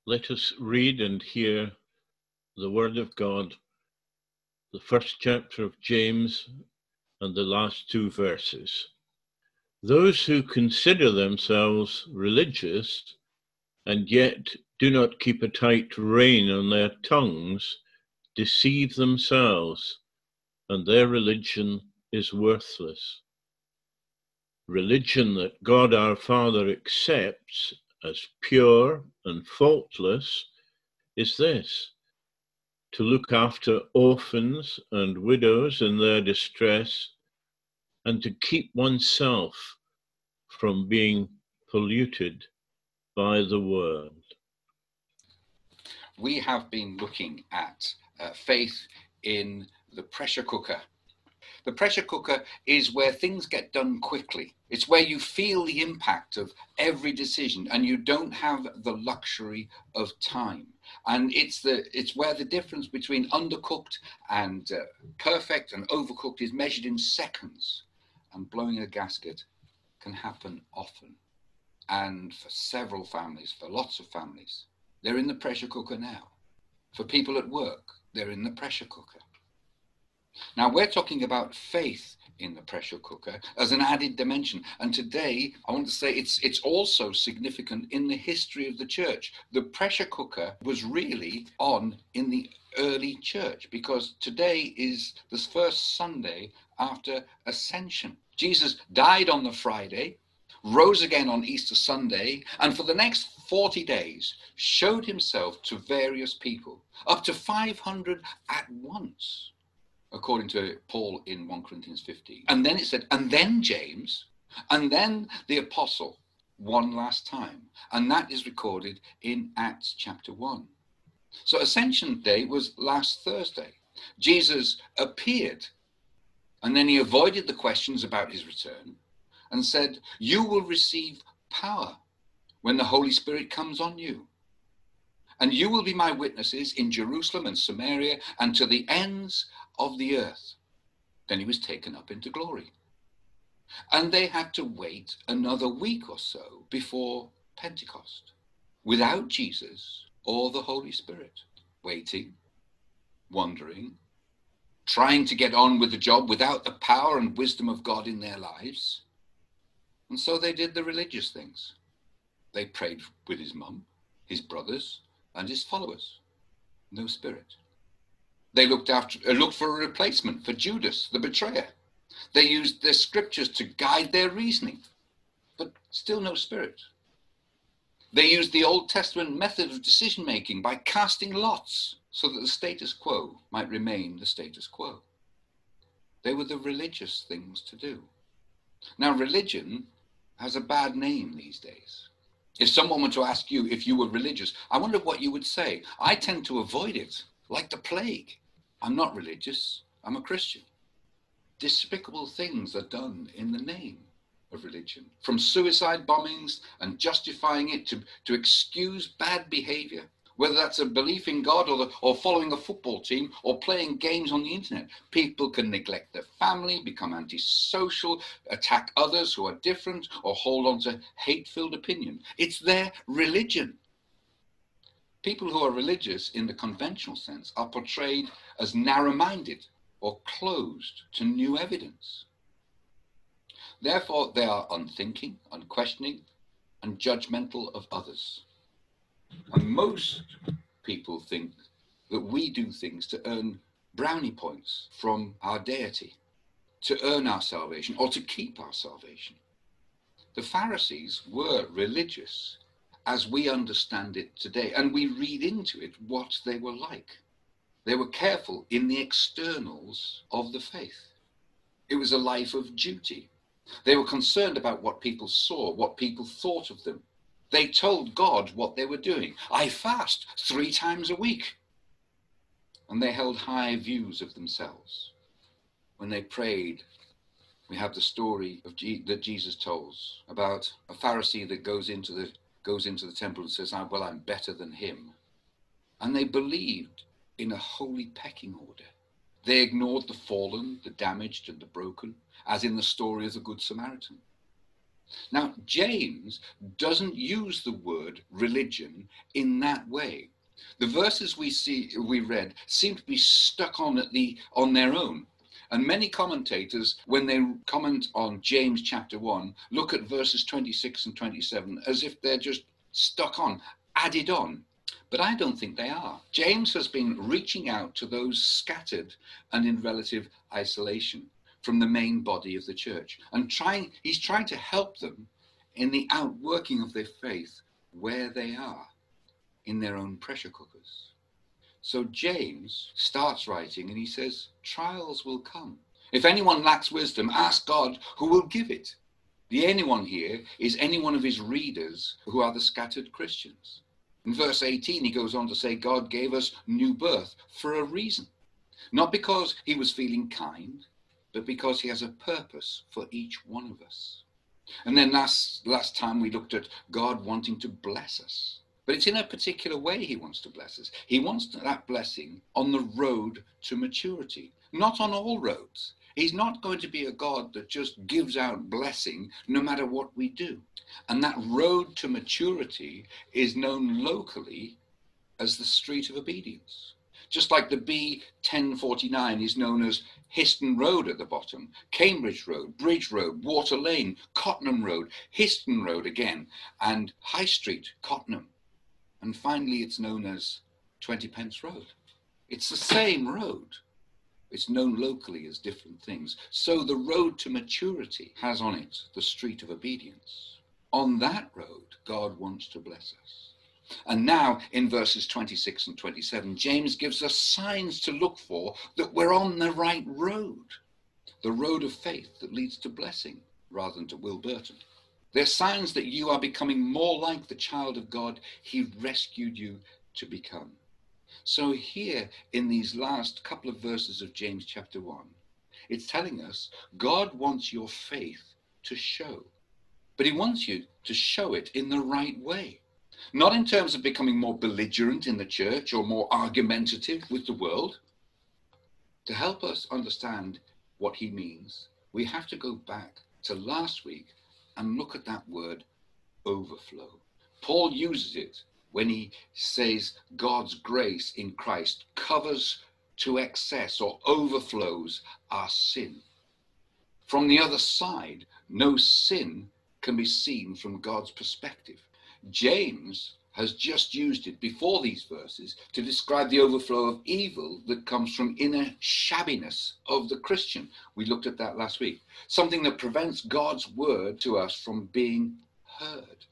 Let us read and hear the word of God, the first chapter of James and the last two verses. Those who consider themselves religious and yet do not keep a tight rein on their tongues deceive themselves, and their religion is worthless. Religion that God our Father accepts as pure and faultless is this: to look after orphans and widows in their distress, and to keep oneself from being polluted by the world. We have been looking at faith in the pressure cooker. The pressure cooker is where things get done quickly. It's where you feel the impact of every decision and you don't have the luxury of time. And it's where the difference between undercooked and perfect and overcooked is measured in seconds. And blowing a gasket can happen often. And for several families, for lots of families, they're in the pressure cooker now. For people at work, they're in the pressure cooker. Now, we're talking about faith in the pressure cooker as an added dimension. And today, I want to say it's also significant in the history of the church. The pressure cooker was really on in the early church because today is the first Sunday after Ascension. Jesus died on the Friday, rose again on Easter Sunday, and for the next 40 days showed himself to various people, up to 500 at once, according to Paul in 1 Corinthians 15. And then it said, and then James, and then the apostle one last time. And that is recorded in Acts chapter 1. So Ascension Day was last Thursday. Jesus appeared, and then he avoided the questions about his return and said, you will receive power when the Holy Spirit comes on you. And you will be my witnesses in Jerusalem and Samaria and to the ends of the earth. Then he was taken up into glory. And they had to wait another week or so before Pentecost, without Jesus or the Holy Spirit, waiting, wondering, trying to get on with the job without the power and wisdom of God in their lives. And so they did the religious things. They prayed with his mum, his brothers, and his followers. No Spirit. They looked for a replacement for Judas, the betrayer. They used their scriptures to guide their reasoning, but still no Spirit. They used the Old Testament method of decision-making by casting lots so that the status quo might remain the status quo. They were the religious things to do. Now, religion has a bad name these days. If someone were to ask you if you were religious, I wonder what you would say. I tend to avoid it, like the plague. I'm not religious, I'm a Christian. Despicable things are done in the name of religion, from suicide bombings and justifying it to excuse bad behavior, whether that's a belief in God or following a football team or playing games on the internet. People can neglect their family, become antisocial, attack others who are different, or hold on to hate-filled opinion. It's their religion. People who are religious in the conventional sense are portrayed as narrow-minded or closed to new evidence. Therefore, they are unthinking, unquestioning, and judgmental of others. And most people think that we do things to earn brownie points from our deity, to earn our salvation or to keep our salvation. The Pharisees were religious as we understand it today, and we read into it what they were like. They were careful in the externals of the faith. It was a life of duty. They were concerned about what people saw, what people thought of them. They told God what they were doing. I fast 3 times a week. And they held high views of themselves. When they prayed, we have the story that Jesus tells about a Pharisee that goes into the temple and says, well, I'm better than him. And they believed in a holy pecking order. They ignored the fallen, the damaged, and the broken, as in the story of the Good Samaritan. Now, James doesn't use the word religion in that way. The verses we read seem to be stuck on their own. And many commentators, when they comment on James chapter 1, look at verses 26 and 27 as if they're just stuck on, added on. But I don't think they are. James has been reaching out to those scattered and in relative isolation from the main body of the church, and he's trying to help them in the outworking of their faith where they are in their own pressure cookers. So James starts writing and he says, trials will come. If anyone lacks wisdom, ask God who will give it. The anyone here is any one of his readers who are the scattered Christians. In verse 18, he goes on to say, God gave us new birth for a reason. Not because he was feeling kind, but because he has a purpose for each one of us. And then last time we looked at God wanting to bless us. But it's in a particular way he wants to bless us. He wants that blessing on the road to maturity, not on all roads. He's not going to be a God that just gives out blessing no matter what we do. And that road to maturity is known locally as the street of obedience. Just like the B1049 is known as Histon Road at the bottom, Cambridge Road, Bridge Road, Water Lane, Cottenham Road, Histon Road again, and High Street, Cottenham. And finally it's known as 20 Pence Road. It's the same road. It's known locally as different things. So the road to maturity has on it the street of obedience. On that road, God wants to bless us. And now in verses 26 and 27, James gives us signs to look for that we're on the right road. The road of faith that leads to blessing rather than to Will Burton. They're signs that you are becoming more like the child of God he rescued you to become. So here in these last couple of verses of James chapter 1, it's telling us God wants your faith to show. But he wants you to show it in the right way. Not in terms of becoming more belligerent in the church or more argumentative with the world. To help us understand what he means, we have to go back to last week and look at that word overflow. Paul uses it when he says God's grace in Christ covers to excess or overflows our sin. From the other side, no sin can be seen from God's perspective. James has just used it before these verses to describe the overflow of evil that comes from inner shabbiness of the Christian. We looked at that last week. Something that prevents God's word to us from being heard.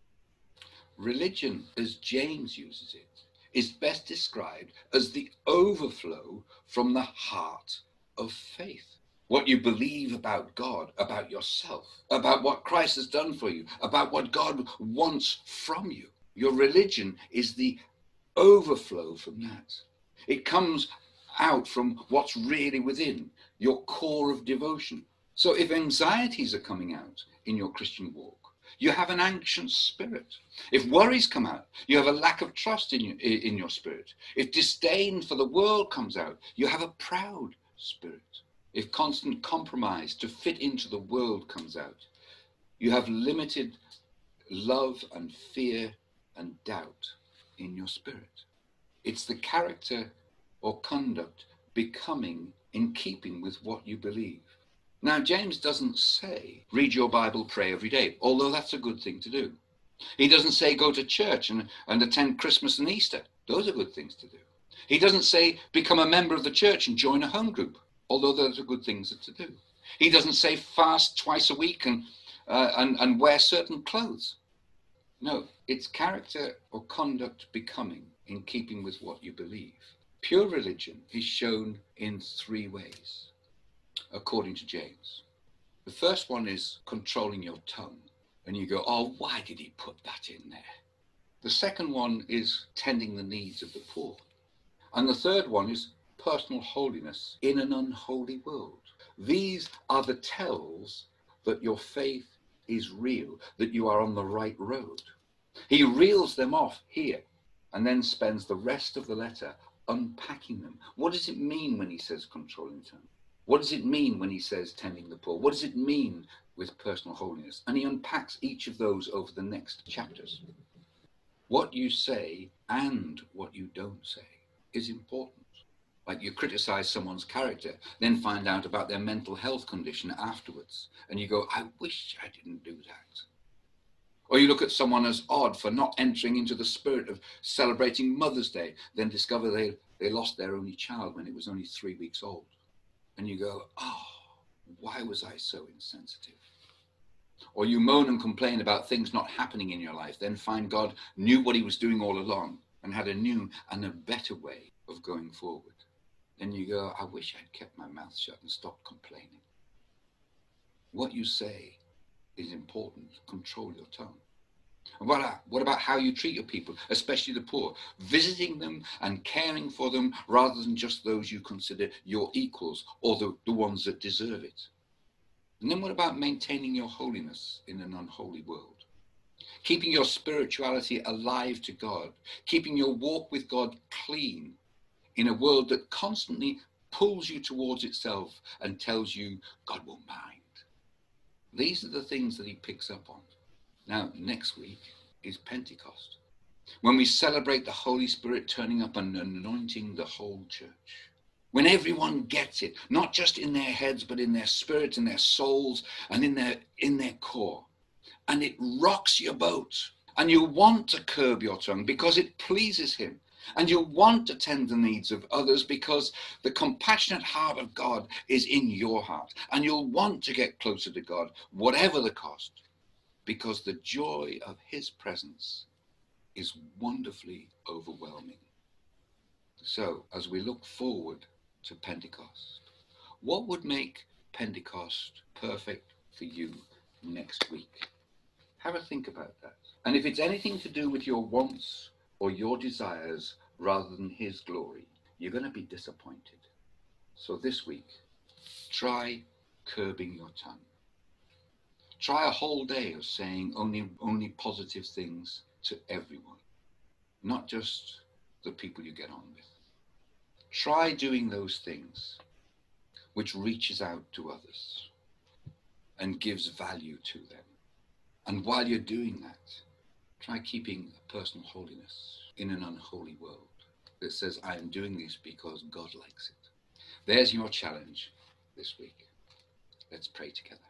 Religion, as James uses it, is best described as the overflow from the heart of faith. What you believe about God, about yourself, about what Christ has done for you, about what God wants from you. Your religion is the overflow from that. It comes out from what's really within, your core of devotion. So if anxieties are coming out in your Christian walk, you have an anxious spirit. If worries come out, you have a lack of trust in your spirit. If disdain for the world comes out, you have a proud spirit. If constant compromise to fit into the world comes out, you have limited love and fear and doubt in your spirit. It's the character or conduct becoming in keeping with what you believe. Now, James doesn't say, read your Bible, pray every day, although that's a good thing to do. He doesn't say, go to church and attend Christmas and Easter. Those are good things to do. He doesn't say, become a member of the church and join a home group, although those are good things to do. He doesn't say, fast twice a week and wear certain clothes. No, it's character or conduct becoming in keeping with what you believe. Pure religion is shown in three ways, according to James. The first one is controlling your tongue. And you go, oh, why did he put that in there? The second one is tending the needs of the poor. And the third one is personal holiness in an unholy world. These are the tells that your faith is real, that you are on the right road. He reels them off here and then spends the rest of the letter unpacking them. What does it mean when he says controlling tongue? What does it mean when he says tending the poor? What does it mean with personal holiness. And he unpacks each of those over the next chapters. What you say and what you don't say is important. Like you criticize someone's character, then find out about their mental health condition afterwards. And you go, I wish I didn't do that. Or you look at someone as odd for not entering into the spirit of celebrating Mother's Day, then discover they lost their only child when it was only 3 weeks old. And you go, oh, why was I so insensitive? Or you moan and complain about things not happening in your life, then find God knew what he was doing all along and had a new and a better way of going forward. Then you go, I wish I'd kept my mouth shut and stopped complaining. What you say is important. Control your tongue. And what about how you treat your people, especially the poor? Visiting them and caring for them rather than just those you consider your equals or the ones that deserve it. And then what about maintaining your holiness in an unholy world? Keeping your spirituality alive to God, keeping your walk with God clean in a world that constantly pulls you towards itself and tells you God won't mind. These are the things that he picks up on. Now, next week is Pentecost, when we celebrate the Holy Spirit turning up and anointing the whole church. When everyone gets it, not just in their heads, but in their spirits, in their souls, and in their core. And it rocks your boat. And you want to curb your tongue because it pleases him. And you want to tend the needs of others because the compassionate heart of God is in your heart. And you'll want to get closer to God, whatever the cost, because the joy of his presence is wonderfully overwhelming. So, as we look forward to Pentecost, what would make Pentecost perfect for you next week? Have a think about that. And if it's anything to do with your wants or your desires rather than his glory, you're going to be disappointed. So this week, try curbing your tongue. Try a whole day of saying only positive things to everyone, not just the people you get on with. Try doing those things which reaches out to others and gives value to them. And while you're doing that, try keeping a personal holiness in an unholy world that says, I am doing this because God likes it. There's your challenge this week. Let's pray together.